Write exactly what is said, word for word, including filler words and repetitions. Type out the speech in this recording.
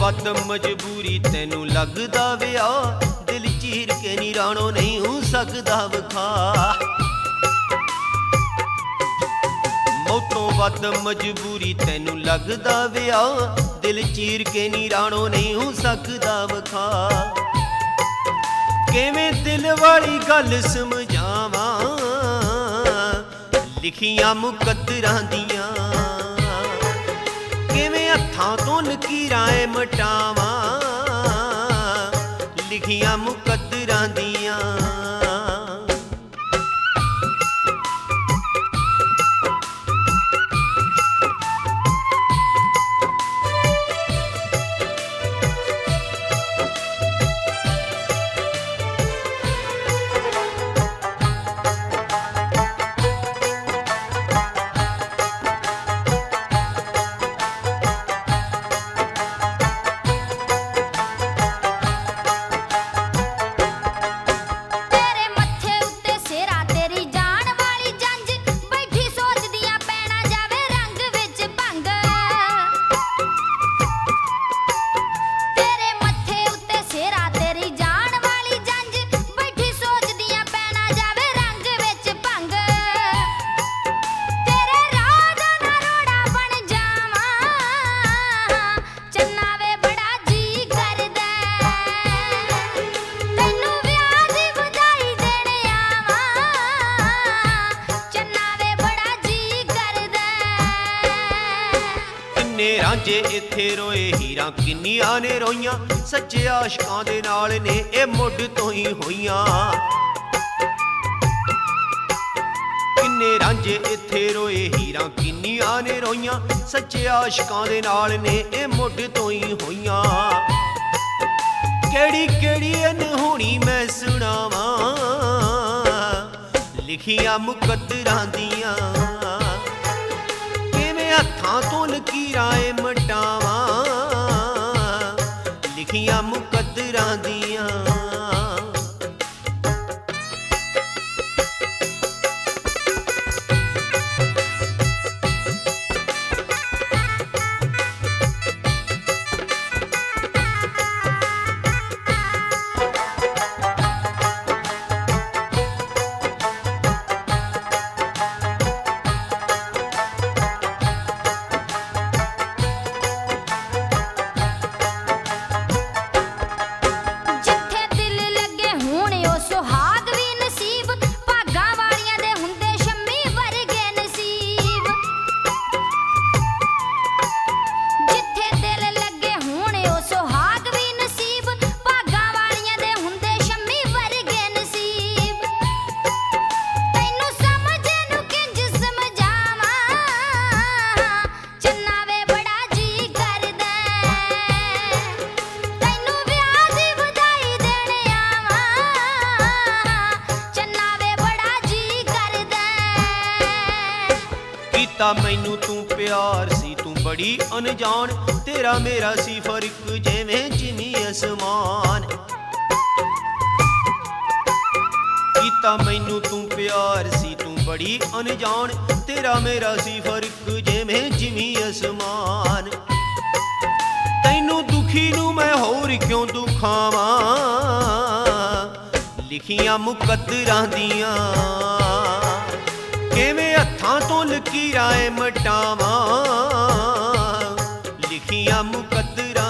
ਵੱਧ ਮਜਬੂਰੀ ਤੈਨੂੰ ਲੱਗਦਾ ਵਿਆਹ, ਦਿਲ ਚੀਰ ਕੇ ਨੀ ਰਾਣੋ ਨਹੀਂ ਹੋ ਸਕਦਾ ਵਿਖਾ। ਮੌਤੋਂ ਵੱਧ ਮਜਬੂਰੀ ਤੈਨੂੰ ਲੱਗਦਾ ਵਿਆਹ, ਦਿਲ ਚੀਰ ਕੇ ਨੀ ਰਾਣੋ ਨਹੀਂ ਹੋ ਸਕਦਾ ਵਿਖਾ। ਕਿਵੇਂ ਦਿਲ ਵਾਲੀ ਗੱਲ ਸਮਝਾਵਾਂ, ਲਿਖੀਆਂ ਮੁਕੱਦਰਾਂ ਦੀਆਂ ਕਿਵੇਂ ਹੱਥਾਂ ਤੋਂ ਲਕੀਰਾਂ ਏ ਮਟਾਵਾਂ, ਲਿਖੀਆਂ ਮੁਕੱਦਰਾਂ ਦੀਆਂ। ਰਾਂਝੇ ਇੱਥੇ ਰੋਏ ਹੀਰਾਂ ਕਿੰਨੀਆਂ ਨੇ ਰੋਈਆਂ, ਸੱਚੇ ਆਸ਼ਕਾਂ ਦੇ ਨਾਲ ਨੇ ਇਹ ਮੁੱਢ ਤੋਂ ਹੀ ਹੋਈਆਂ। ਕਿੰਨੇ ਰਾਂਝੇ ਇੱਥੇ ਰੋਏ ਹੀਰਾਂ ਕਿੰਨੀਆਂ ਨੇ ਰੋਈਆਂ, ਸੱਚੇ ਆਸ਼ਕਾਂ ਦੇ ਨਾਲ ਨੇ ਇਹ ਮੁੱਢ ਤੋਂ ਹੀ ਹੋਈਆਂ। ਕਿਹੜੀ ਕਿਹੜੀ ਅਨਹੋਣੀ ਮੈਂ ਸੁਣਾਵਾਂ, ਲਿਖੀਆਂ ਮੁਕੱਦਰਾਂ ਦੀਆਂ ਹੱਥਾਂ ਤੋਂ ਲਕੀਰਾਂ ਏ ਮਟਾਵਾਂ, ਲਿਖੀਆਂ ਮੁਕੱਦਰਾਂ ਦੀਆਂ। ਮੈਨੂੰ ਤੂੰ ਪਿਆਰ ਸੀ ਤੂੰ ਬੜੀ ਅਣਜਾਣ, ਤੇਰਾ ਮੇਰਾ ਸੀ ਫਰਕ ਜਿਵੇਂ ਜ਼ਮੀਨ ਅਸਮਾਨ। ਕੀਤਾ ਮੈਨੂੰ ਤੂੰ ਪਿਆਰ ਸੀ ਤੂੰ ਬੜੀ ਅਣਜਾਣ, ਤੇਰਾ ਮੇਰਾ ਸੀ ਫਰਕ ਜਿਵੇਂ ਜ਼ਮੀਨ ਅਸਮਾਨ। ਤੈਨੂੰ ਦੁਖੀ ਨੂੰ ਮੈਂ ਹੋਰ ਕਿਉਂ ਦੁਖਾਵਾਂ, ਲਿਖੀਆਂ ਮੁਕੱਦਰਾਂ ਦੀਆਂ ਕਿਵੇਂ ਹੱਥਾਂ ਤੋਂ ਲਕੀਰਾਂ ਏ ਮਟਾਵਾਂ, ਲਿਖੀਆਂ ਮੁਕੱਦਰਾਂ